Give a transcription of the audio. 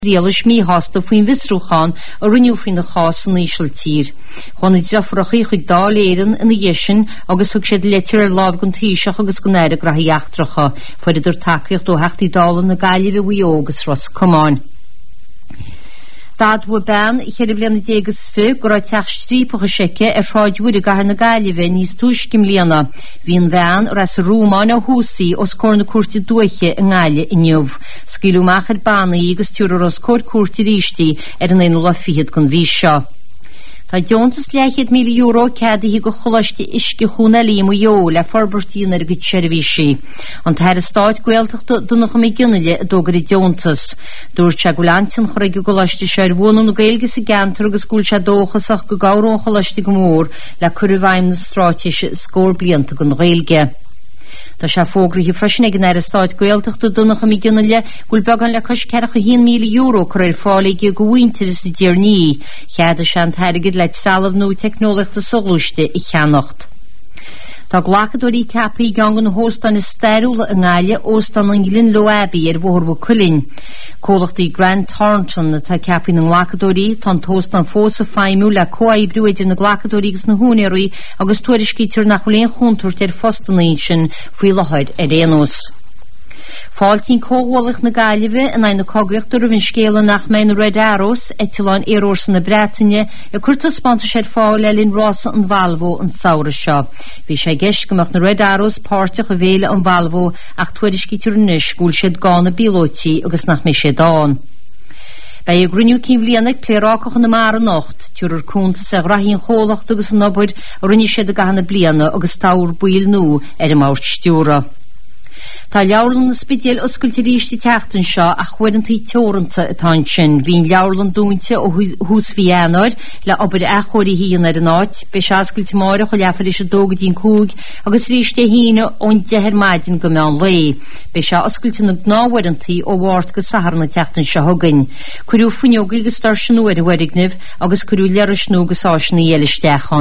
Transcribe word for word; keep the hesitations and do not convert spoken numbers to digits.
Rialis mí hasta faoin visrúchan a rinneú faoin na chás an ísisiil tír. Chun i deafrachaí chuig dá léirean ina dhéisin agus thug siad leitiar ar lámh gon tíiseach agus go néire grathaí eachtracha fuair idir tacaíocht ó heachtaí dála na gaiileh bhuí ógus ros cumáin. Dad wa ben chéir bliana dégus fi go raibh teach strípacha seice ar ráidúir a gahar na gaiileh níos túiscim líana. Bhíon bhean ras Rúmáin a húsaí os cór na cuairtí dúiche in gáile inniuh. Sciúlúmach ar banaí agus túrar os cór cuairtí ríistí ar an éanúla fiad gon bhí seo. Tá deontas leichiad míle euro ceada hí go choláiste isce chúna límú jó le forbartíín ar go tseirbhísí. An teir a stáid gweilteach dúnach am i gcineile a dógar i deontas. Dúir te go leantain chur go choláiste se ar bhónú na gailgus i gantar agus gúil se dóchasach go gárón choláiste go mór le curibhaim na stráiteise scór blianta go gailge. Tá se fógraí freisin ag an air stáid gailteachta dúnach am i gcineile gúil began le cos cearcha híon míle euro chur ar fálaigh go bhaintear is i déarní. Cheada se an teirigid leit salamh nó technoliachta solúiste i cheannacht. Tá glachadúirí ceapaí gangan na hóstan is steirúla an gáile óstan an Glyn Loabbey ar bhórba Cuillin. Cólachtaí Grant Thornton na tá ceapaí na glachadúirí tá tóstan fósa feimú le coibrú idir na glachadúirí agus na húnéirí agus tuairiscítear nach chuléon chúntúirt ar fostanín sin faoi lehaid ar réanús. Fáiltín cóhálach na gaiileh in aina cogaíochttar a bhín scéala nach mé na Red Arrows eitileán éarórsa na Breataine a chuirta spanta sé fáil le lín rása an Valvo an saoire seo. Bhí sé geiscamach na Red Arrows páirteach a bhéile an Valvo ach tuairiscítear níos gúil siad gána bílóití agus nach mé sé dáin. Bei a gruniú cín bhlianaigh plérácach na mar an nocht, túrar cúnta sa rahíon chólacht agus an nobaid a rinne siad a gahanna bliana agus táir buil nó ar a máirt stiúra. Tá leabharlann na spidéal oscailtí ríistí teachtain seo a chuireantaí teoranta atá sin. Bhín leabharlann dúnta ó hús Fiannair le obair a chóirí híon ar an áit, be se ascailtí máire chu leafar is a dógadín cúg agus ríiste híine ón dehar maidin go meán lé. Be se oscailtí na gnáhairantaí ó bhhart go sahar na teachtain seo thugainn. Cuirú fuinneoga agus star sinúir a bhharighnimh agus cuirú lear snú go sáisina dhéile steachán.